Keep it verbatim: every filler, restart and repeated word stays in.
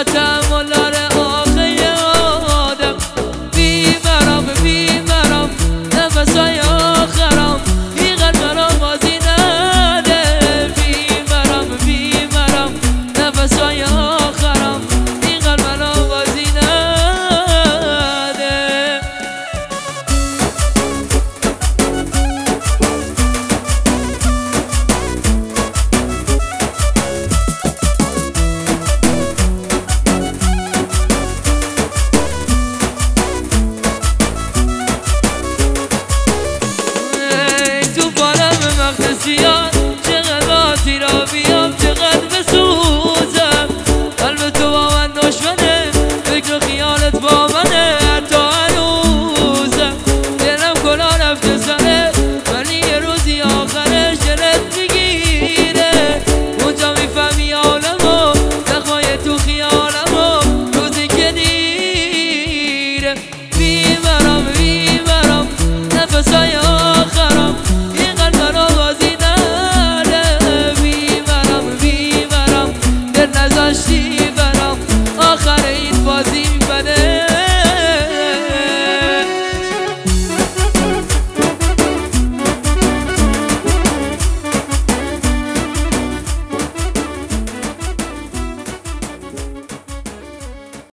چقدر تحمل داره آخه آدم. بیمرم بیمرم نفسای آخرم، این قلب را بازی نده. بیمرم بیمرم نفسای آخرم، این قلب را بازی نده. سیان چقدر آتی را بیام، چقدر بسوزم. قلب تو با من دشمنه، فکر و خیالت با منه. حتی هنوزم دلم کلا رفته سره، ولی یه روزی آخرش دلت میگیره. اونجا میفهمی عالمو، نخواه تو خیالمو روزی که دیره. بیمرم بیمرم نفسای